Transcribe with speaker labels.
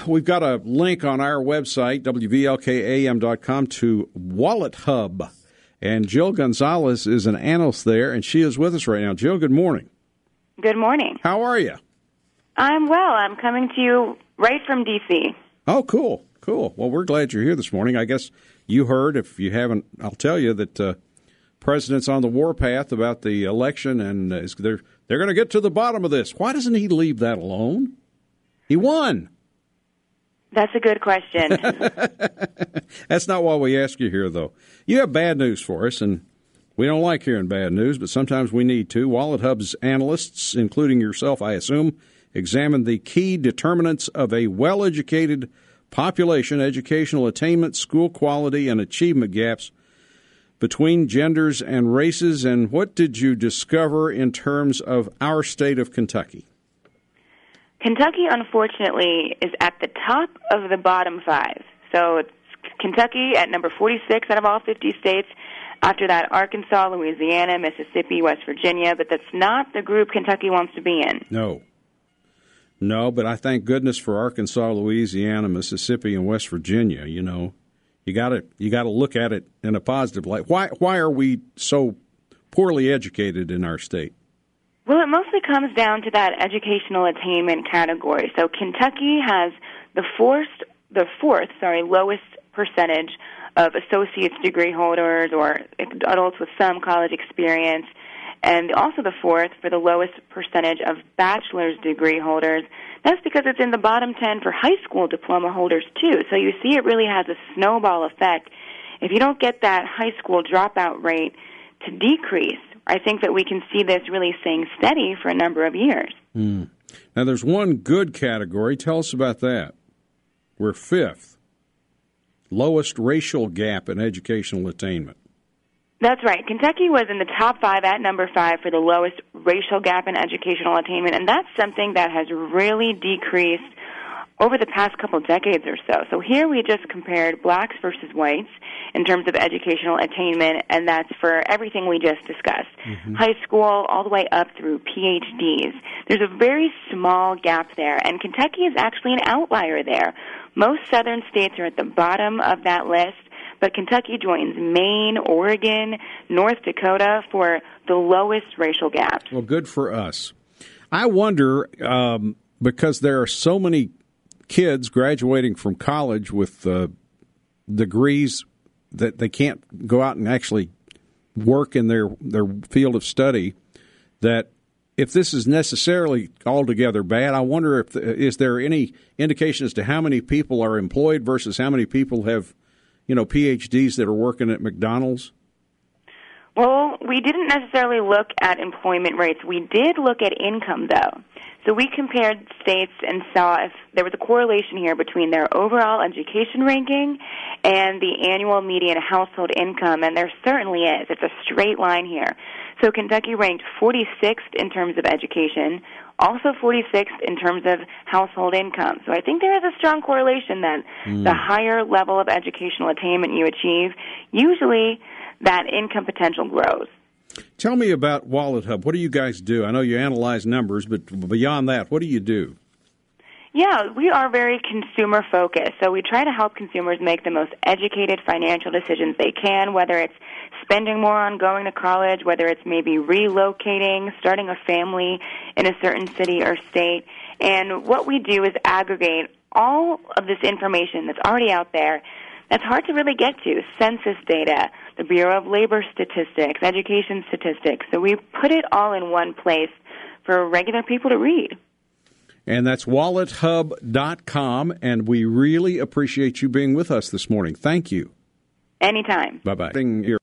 Speaker 1: we've got a link on our website, WVLKAM.com, to Wallet Hub. And Jill Gonzalez is an analyst there, and she is with us right now. Jill, good morning.
Speaker 2: Good morning.
Speaker 1: How are you?
Speaker 2: I'm well. I'm coming to you right from D.C.
Speaker 1: Oh, cool. Well, we're glad you're here this morning. I guess you heard, if you haven't, I'll tell you that President's on the warpath about the election, and they're going to get to the bottom of this. Why doesn't he leave that alone? He won.
Speaker 2: That's a good question.
Speaker 1: That's not why we ask you here, though. You have bad news for us, and we don't like hearing bad news, but sometimes we need to. Wallet Hub's analysts, including yourself, I assume, examined the key determinants of a well-educated population, educational attainment, school quality, and achievement gaps between genders and races. And what did you discover in terms of our state of Kentucky?
Speaker 2: Kentucky, unfortunately, is at the top of the bottom five. So it's Kentucky at number 46 out of all 50 states. After that, Arkansas, Louisiana, Mississippi, West Virginia. But that's not the group Kentucky wants to be in.
Speaker 1: No, but I thank goodness for Arkansas, Louisiana, Mississippi, and West Virginia. You know, you got to look at it in a positive light. Why are we so poorly educated in our state?
Speaker 2: Well, it mostly comes down to that educational attainment category. So Kentucky has the fourth lowest percentage of associate's degree holders or adults with some college experience, and also the fourth for the lowest percentage of bachelor's degree holders. That's because it's in the bottom 10 for high school diploma holders, too. So you see it really has a snowball effect. If you don't get that high school dropout rate to decrease, I think that we can see this really staying steady for a number of years.
Speaker 1: Now, there's one good category. Tell us about that. We're fifth. Lowest racial gap in educational attainment.
Speaker 2: That's right. Kentucky was in the top five at number 5 for the lowest racial gap in educational attainment, and that's something that has really decreased over the past couple decades or so. So here we just compared blacks versus whites in terms of educational attainment, and that's for everything we just discussed. High school all the way up through PhDs. There's a very small gap there, and Kentucky is actually an outlier there. Most southern states are at the bottom of that list, but Kentucky joins Maine, Oregon, North Dakota for the lowest racial gaps.
Speaker 1: Well, good for us. I wonder, because there are so many kids graduating from college with degrees that they can't go out and actually work in their field of study, that if this is necessarily altogether bad, I wonder if is there any indication as to how many people are employed versus how many people have, PhDs that are working at McDonald's?
Speaker 2: Well, we didn't necessarily look at employment rates. We did look at income, though. So we compared states and saw if there was a correlation here between their overall education ranking and the annual median household income, and there certainly is. It's a straight line here. So Kentucky ranked 46th in terms of education, also 46th in terms of household income. So I think there is a strong correlation that the higher level of educational attainment you achieve, usually that income potential grows.
Speaker 1: Tell me about Wallet Hub. What do you guys do? I know you analyze numbers, but beyond that, what do you do?
Speaker 2: Yeah, we are very consumer-focused, so we try to help consumers make the most educated financial decisions they can, whether it's spending more on going to college, whether it's maybe relocating, starting a family in a certain city or state. And what we do is aggregate all of this information that's already out there that's hard to really get to, census data, the Bureau of Labor Statistics, education statistics. So we put it all in one place for regular people to read.
Speaker 1: And that's wallethub.com, and we really appreciate you being with us this morning. Thank you.
Speaker 2: Anytime.
Speaker 1: Bye-bye. Here